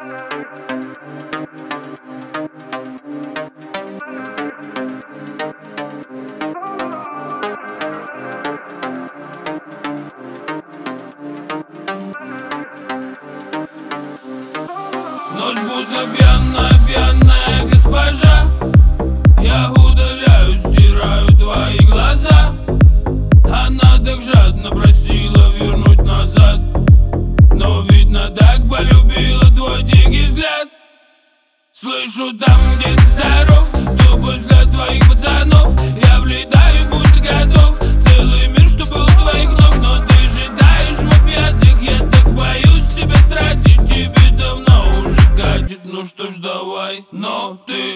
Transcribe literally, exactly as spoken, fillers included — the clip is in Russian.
Ночь будто пьяная, пьяная госпожа. Я удаляю, стираю твои глаза. Она так жадно просила вернуть назад, но видно так полюбила твой дикий взгляд. Слышу там, где ты здоров, тупой взгляд твоих пацанов. Я влетаю, будто готов, целый мир, что был у твоих ног. Но ты ждаешь в объятиях, я так боюсь тебя тратить. Тебе давно уже катит, ну что ж давай. Но ты